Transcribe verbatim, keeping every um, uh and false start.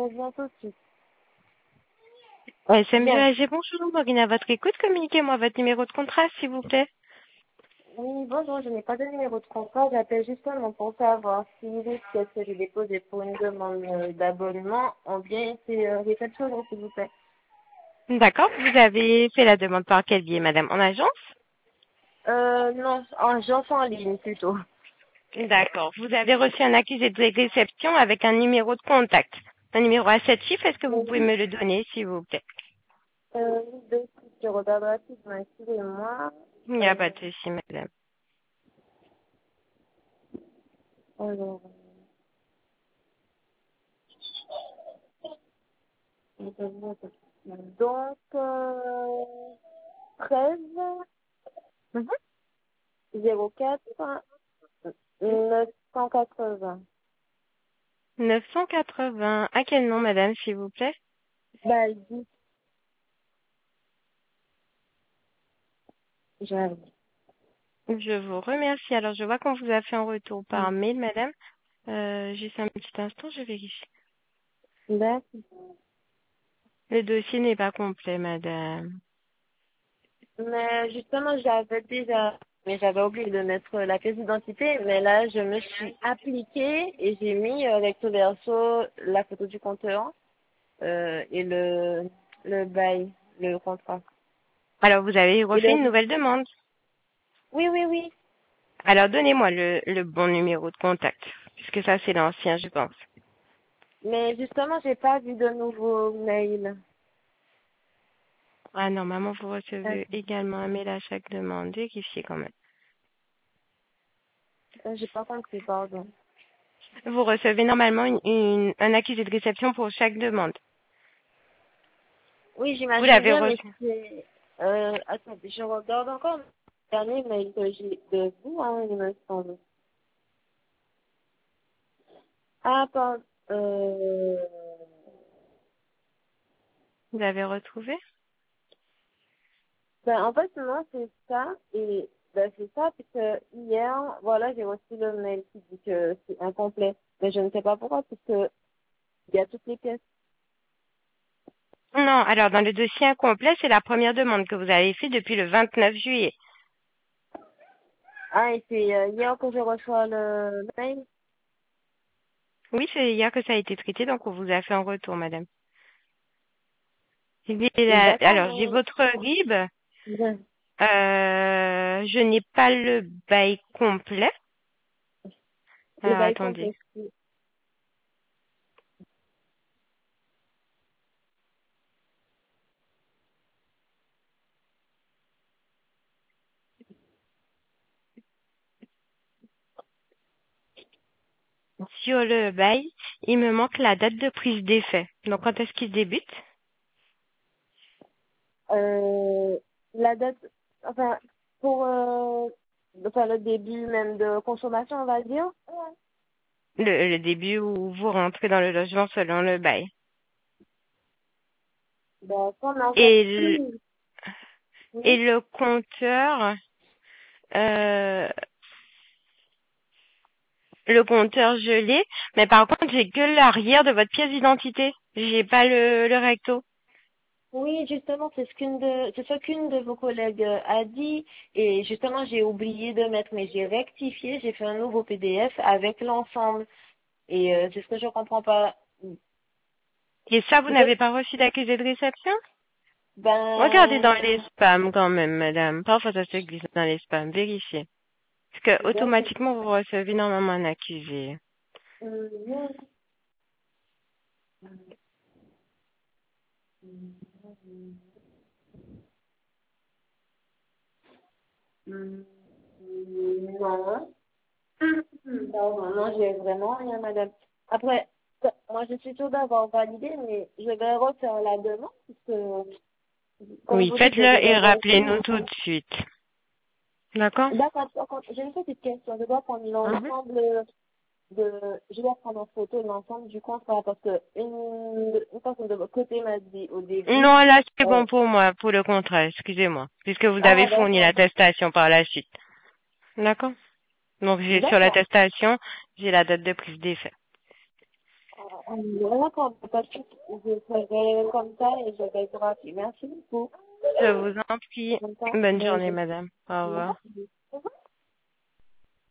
viens tout de suite. Ouais, S M G Bien. A G, bonjour, Morgane, à votre écoute, communiquez-moi votre numéro de contrat, s'il vous plaît. Oui, bonjour, je n'ai pas de numéro de contrat. J'appelle justement pour savoir si les pièces que j'ai déposées pour une demande euh, d'abonnement ont bien été euh, réceptionnées, s'il vous plaît. D'accord, vous avez fait la demande par quel biais, madame? En agence? Euh, non, en agence en ligne plutôt. D'accord, vous avez reçu un accusé de réception avec un numéro de contact. Un numéro à sept chiffres, est-ce que vous pouvez Oui. me le donner, s'il vous plaît? Euh, de suite, je regarde rapidement, excusez-moi. Il n'y a pas Euh, de souci, madame. alors, donc, euh, treize, Mhm. zéro quatre, neuf cent quatre-vingts. neuf cent quatre-vingts. À quel nom, madame, s'il vous plaît? Baldi, j'arrive. Je vous remercie. Alors, je vois qu'on vous a fait un retour par Mm. mail, madame. Euh, juste un petit instant, je vérifie. D'accord. Le dossier n'est pas complet, madame. Mais justement, j'avais déjà, mais j'avais oublié de mettre la pièce d'identité, mais là, je me suis appliquée et j'ai mis euh, recto verso la photo du compteur euh, et le, le bail, le contrat. Alors, vous avez Et refait le... une nouvelle demande. Oui, oui, oui. Alors, donnez-moi le, le bon numéro de contact, puisque ça, c'est l'ancien, je pense. Mais justement, j'ai pas vu de nouveaux mails. Ah, normalement, vous Euh, recevez également un mail à chaque demande. Vérifiez quand même. euh, J'ai pas compris, pardon. Vous recevez normalement une, une- un accusé de réception pour chaque demande. Oui, Vous j'imagine l'avez bien, mais reçu. c'est... Euh, attendez, je regarde encore le dernier mail que j'ai de vous, hein, il me semble. Ah, pardon. Euh... Vous l'avez retrouvé? Ben, en fait, non, c'est ça. Et ben, c'est ça, puisque hier, voilà, j'ai reçu le mail qui dit que c'est incomplet. Mais je ne sais pas pourquoi, puisque il y a toutes les pièces. Non, alors dans le dossier incomplet, c'est la première demande que vous avez faite depuis le vingt-neuf juillet. Ah, et c'est euh, hier que je reçois le mail. Oui, c'est hier que ça a été traité, donc on vous a fait un retour, madame. J'ai la- D'accord, Alors, j'ai mais... votre R I B. Bien. Euh, je n'ai pas le bail complet. Le Alors, bail attendez. complet. Sur le bail, il me manque la date de prise d'effet. Donc, quand est-ce qu'il débute? Euh, la date, enfin, pour euh, enfin, le début même de consommation, on va dire. Le, le début où vous rentrez dans le logement selon le bail. Ben, comme en fait, Et le, oui, et le compteur, euh, le compteur je l'ai, mais par contre, j'ai que l'arrière de votre pièce d'identité. J'ai pas le, le recto. oui, justement, c'est ce qu'une de, c'est ce qu'une de vos collègues euh, a dit, et justement, j'ai oublié de mettre, mais j'ai rectifié, j'ai fait un nouveau P D F avec l'ensemble, et euh, c'est ce que je comprends pas. Et ça, vous Peut-être, n'avez pas reçu d'accusé de réception? Regardez dans ben, les spams quand même, madame. Parfois, ça se glisse dans les spams. Vérifiez. Parce que peut-être, automatiquement, vous recevez normalement un accusé. euh, non, non. Pardon, non, j'ai vraiment rien, madame. Après, moi, je suis sûre d'avoir validé, mais je vais refaire la demande, puisque, comme Oui, vous dites, je faites-le et devais rappelez-nous vérifier. tout de suite. D'accord? D'accord, d'accord. J'ai une petite question. Je dois prendre Mhm. l'ensemble de, je dois prendre en photo l'ensemble du contrat, parce que une, une personne de votre côté m'a dit au début, Non, là, c'est euh, bon pour moi, pour le contrat, excusez-moi. Puisque vous avez ah, fourni d'accord. l'attestation par la suite. D'accord? Donc, j'ai sur D'accord. l'attestation, j'ai la date de prise d'effet. D'accord, pas de souci. Je ferai comme ça et je vais vous rappeler. Merci beaucoup. Je vous en prie. Comme ça, Bonne bonne journée, journée. madame. Au revoir. Merci.